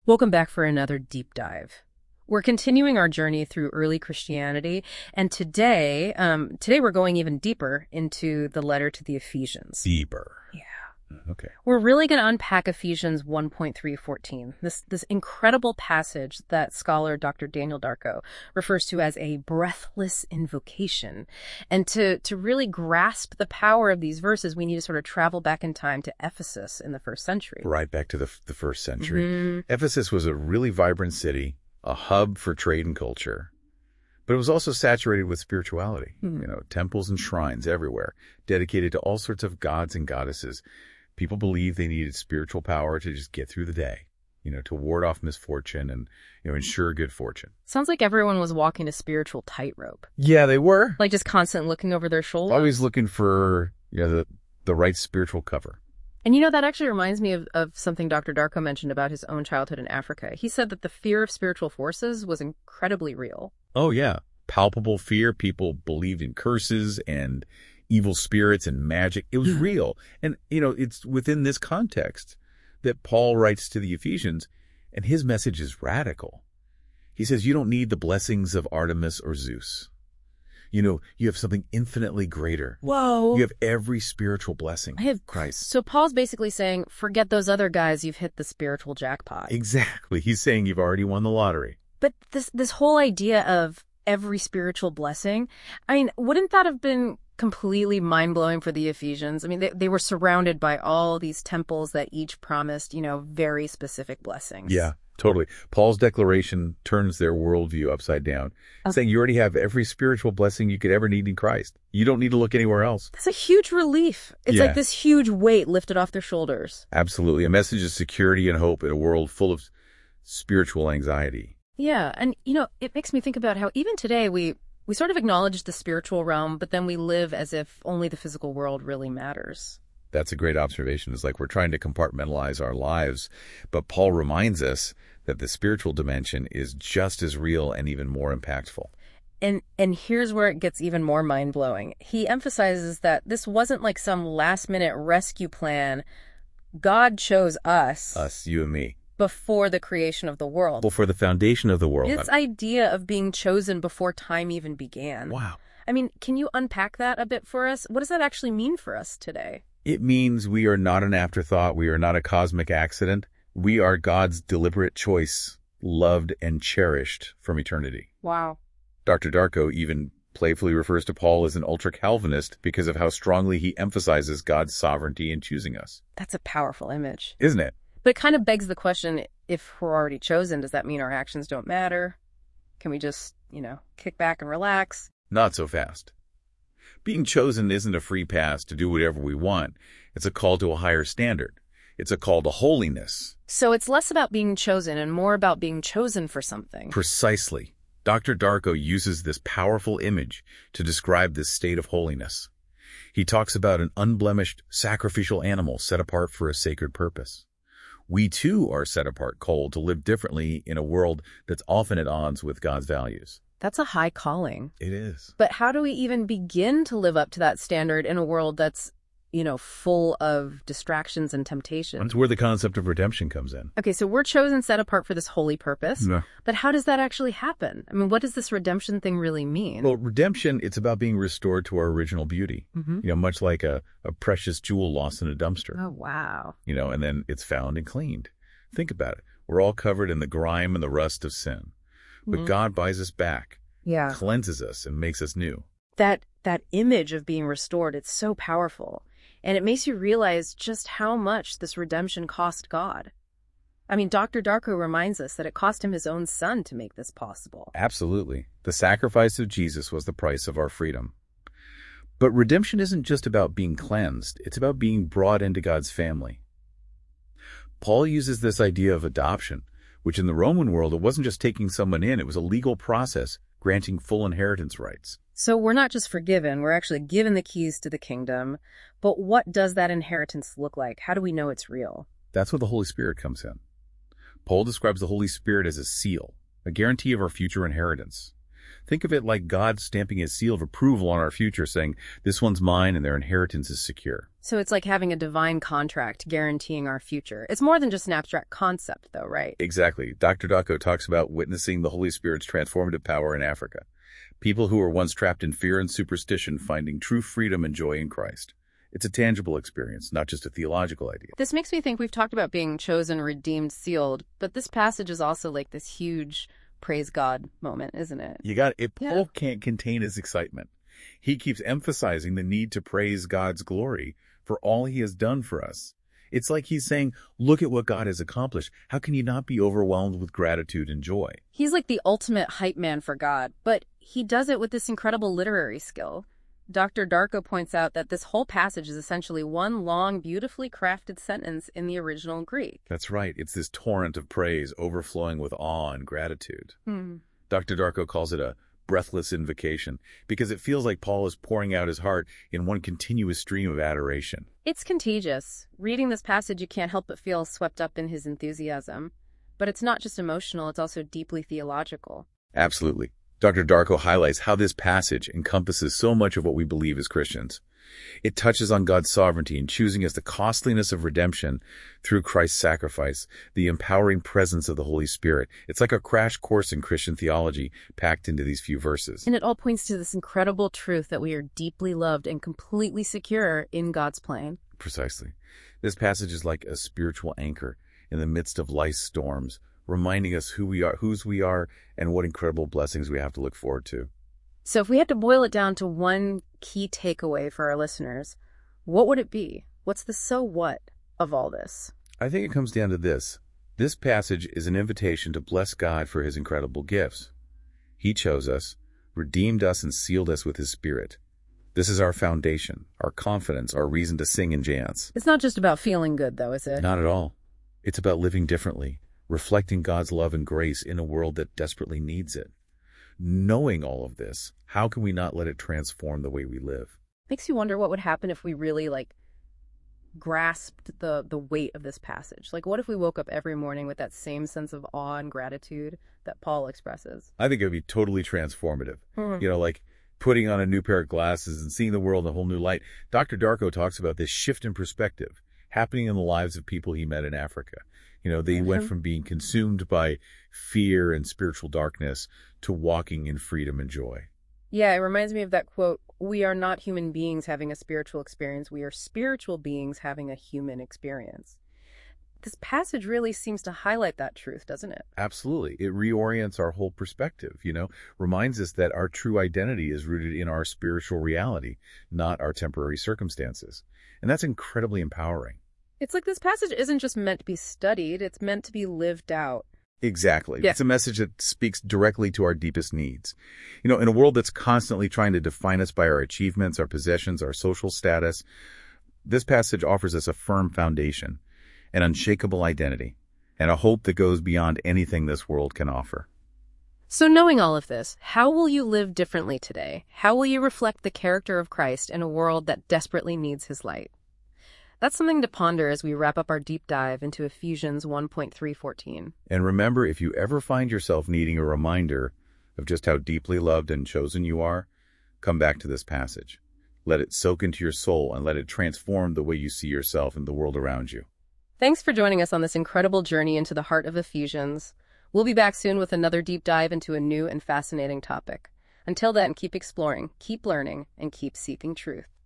Welcome back for another deep dive. We're continuing our journey through early Christianity, and today we're going even deeper into the letter to the Ephesians. Deeper. Yeah. Okay. We're really going to unpack Ephesians 1.3:14, this incredible passage that scholar Dr. Daniel Darko refers to as a breathless invocation. And to really grasp the power of these verses, we need to sort of travel back in time to Ephesus in the first century. Right back to the first century. Mm-hmm. Ephesus was a really vibrant city, a hub for trade and culture. But it was also saturated with spirituality, temples and shrines everywhere, dedicated to all sorts of gods and goddesses. People believed they needed spiritual power to just get through the day, to ward off misfortune and, ensure good fortune. Sounds like everyone was walking a spiritual tightrope. Yeah, they were. Like just constantly looking over their shoulders. Always looking for, the right spiritual cover. And that actually reminds me of something Dr. Darko mentioned about his own childhood in Africa. He said that the fear of spiritual forces was incredibly real. Oh, yeah. Palpable fear. People believed in curses and evil spirits and magic. It was real. And, it's within this context that Paul writes to the Ephesians, and his message is radical. He says, you don't need the blessings of Artemis or Zeus. You have something infinitely greater. Whoa. You have every spiritual blessing. I have Christ. So Paul's basically saying, forget those other guys, you've hit the spiritual jackpot. Exactly. He's saying you've already won the lottery. But this whole idea of every spiritual blessing, wouldn't that have been completely mind-blowing for the Ephesians? They were surrounded by all these temples that each promised, very specific blessings. Yeah, totally. Paul's declaration turns their worldview upside down, saying you already have every spiritual blessing you could ever need in Christ. You don't need to look anywhere else. That's a huge relief. It's like this huge weight lifted off their shoulders. Absolutely. A message of security and hope in a world full of spiritual anxiety. Yeah, and, it makes me think about how even today we sort of acknowledge the spiritual realm, but then we live as if only the physical world really matters. That's a great observation. It's like we're trying to compartmentalize our lives, but Paul reminds us that the spiritual dimension is just as real and even more impactful. And here's where it gets even more mind-blowing. He emphasizes that this wasn't like some last-minute rescue plan. God chose us. Us, you and me. Before the creation of the world. Before the foundation of the world. This idea of being chosen before time even began. Wow. Can you unpack that a bit for us? What does that actually mean for us today? It means we are not an afterthought. We are not a cosmic accident. We are God's deliberate choice, loved and cherished from eternity. Wow. Dr. Darko even playfully refers to Paul as an ultra-Calvinist because of how strongly he emphasizes God's sovereignty in choosing us. That's a powerful image. Isn't it? But it kind of begs the question, if we're already chosen, does that mean our actions don't matter? Can we just, kick back and relax? Not so fast. Being chosen isn't a free pass to do whatever we want. It's a call to a higher standard. It's a call to holiness. So it's less about being chosen and more about being chosen for something. Precisely. Dr. Darko uses this powerful image to describe this state of holiness. He talks about an unblemished, sacrificial animal set apart for a sacred purpose. We too are set apart, called to live differently in a world that's often at odds with God's values. That's a high calling. It is. But how do we even begin to live up to that standard in a world that's, full of distractions and temptations? That's where the concept of redemption comes in. Okay, so we're chosen, set apart for this holy purpose. Yeah. But how does that actually happen? What does this redemption thing really mean? Well, redemption, it's about being restored to our original beauty. Mm-hmm. Much like a precious jewel lost in a dumpster. Oh, wow. And then it's found and cleaned. Think about it. We're all covered in the grime and the rust of sin. But God buys us back, cleanses us, and makes us new. That image of being restored, it's so powerful. And it makes you realize just how much this redemption cost God. Dr. Darko reminds us that it cost him his own son to make this possible. Absolutely. The sacrifice of Jesus was the price of our freedom. But redemption isn't just about being cleansed. It's about being brought into God's family. Paul uses this idea of adoption, which in the Roman world, it wasn't just taking someone in. It was a legal process granting full inheritance rights. So we're not just forgiven, we're actually given the keys to the kingdom. But what does that inheritance look like? How do we know it's real? That's where the Holy Spirit comes in. Paul describes the Holy Spirit as a seal, a guarantee of our future inheritance. Think of it like God stamping his seal of approval on our future, saying, this one's mine and their inheritance is secure. So it's like having a divine contract guaranteeing our future. It's more than just an abstract concept, though, right? Exactly. Dr. Darko talks about witnessing the Holy Spirit's transformative power in Africa. People who were once trapped in fear and superstition finding true freedom and joy in Christ. It's a tangible experience, not just a theological idea. This makes me think we've talked about being chosen, redeemed, sealed, but this passage is also like this huge praise God moment, isn't it? Paul can't contain his excitement. He keeps emphasizing the need to praise God's glory for all he has done for us. It's like he's saying, look at what God has accomplished. How can you not be overwhelmed with gratitude and joy? He's like the ultimate hype man for God, but he does it with this incredible literary skill. Dr. Darko points out that this whole passage is essentially one long, beautifully crafted sentence in the original Greek. That's right. It's this torrent of praise overflowing with awe and gratitude. Dr. Darko calls it a breathless invocation because it feels like Paul is pouring out his heart in one continuous stream of adoration. It's contagious. Reading this passage, you can't help but feel swept up in his enthusiasm. But it's not just emotional, it's also deeply theological. Absolutely. Dr. Darko highlights how this passage encompasses so much of what we believe as Christians. It touches on God's sovereignty in choosing us the costliness of redemption through Christ's sacrifice, the empowering presence of the Holy Spirit. It's like a crash course in Christian theology packed into these few verses. And it all points to this incredible truth that we are deeply loved and completely secure in God's plan. Precisely. This passage is like a spiritual anchor in the midst of life's storms, reminding us whose we are, and what incredible blessings we have to look forward to. So if we had to boil it down to one key takeaway for our listeners, what would it be? What's the so what of all this? I think it comes down to this. This passage is an invitation to bless God for his incredible gifts. He chose us, redeemed us, and sealed us with his Spirit. This is our foundation, our confidence, our reason to sing and dance. It's not just about feeling good, though, is it? Not at all. It's about living differently, reflecting God's love and grace in a world that desperately needs it. Knowing all of this, how can we not let it transform the way we live? Makes you wonder what would happen if we really, grasped the weight of this passage. What if we woke up every morning with that same sense of awe and gratitude that Paul expresses? I think it would be totally transformative. Like putting on a new pair of glasses and seeing the world in a whole new light. Dr. Darko talks about this shift in perspective happening in the lives of people he met in Africa. They went from being consumed by fear and spiritual darkness to walking in freedom and joy. Yeah, it reminds me of that quote, we are not human beings having a spiritual experience. We are spiritual beings having a human experience. This passage really seems to highlight that truth, doesn't it? Absolutely. It reorients our whole perspective, reminds us that our true identity is rooted in our spiritual reality, not our temporary circumstances. And that's incredibly empowering. It's like this passage isn't just meant to be studied, it's meant to be lived out. Exactly. Yeah. It's a message that speaks directly to our deepest needs. In a world that's constantly trying to define us by our achievements, our possessions, our social status, this passage offers us a firm foundation, an unshakable identity, and a hope that goes beyond anything this world can offer. So knowing all of this, how will you live differently today? How will you reflect the character of Christ in a world that desperately needs his light? That's something to ponder as we wrap up our deep dive into Ephesians 1:3-14. And remember, if you ever find yourself needing a reminder of just how deeply loved and chosen you are, come back to this passage. Let it soak into your soul and let it transform the way you see yourself and the world around you. Thanks for joining us on this incredible journey into the heart of Ephesians. We'll be back soon with another deep dive into a new and fascinating topic. Until then, keep exploring, keep learning, and keep seeking truth.